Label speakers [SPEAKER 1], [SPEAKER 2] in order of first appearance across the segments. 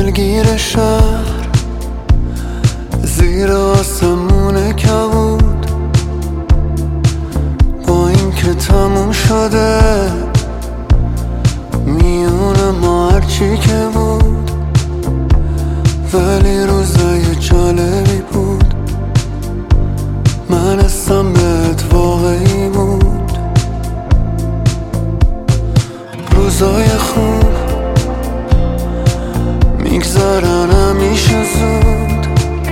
[SPEAKER 1] دلگیر شهر زیر آسمون کبود، با این که تموم شده میون ما هرچی که بود، ولی روزای جالبی بود. من حسم بهت واقعی بود. روزای خوب میگذرن همیشه زود،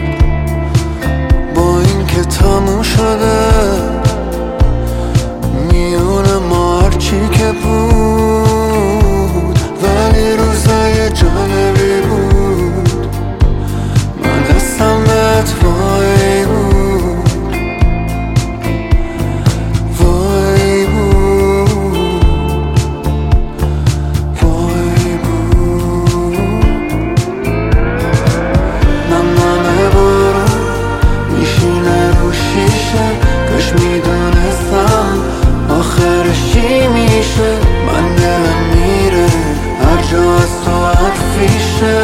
[SPEAKER 1] با این که تموم شده میون ما هرچی که بود، ولی روزای جالبی بود. من دستم بهت وای بود، وای بود، وای بود. نمنمه بارون میشینه رو شیشه، کاش میدونستم آخرش چی میشه. من دلم میره هر جا از تو حرفیشه،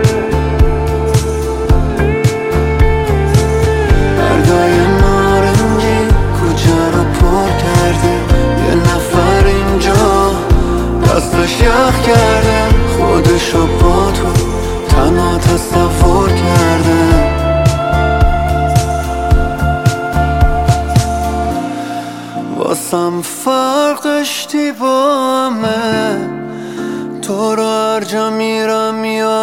[SPEAKER 1] بردای نارنجی کوچه رو پر کرده، یه نفر اینجا دستش یخ کرده، خودشو با تو تنها تصور کرده. واسم فرقش با همه، تو رو هر جا میرم میاد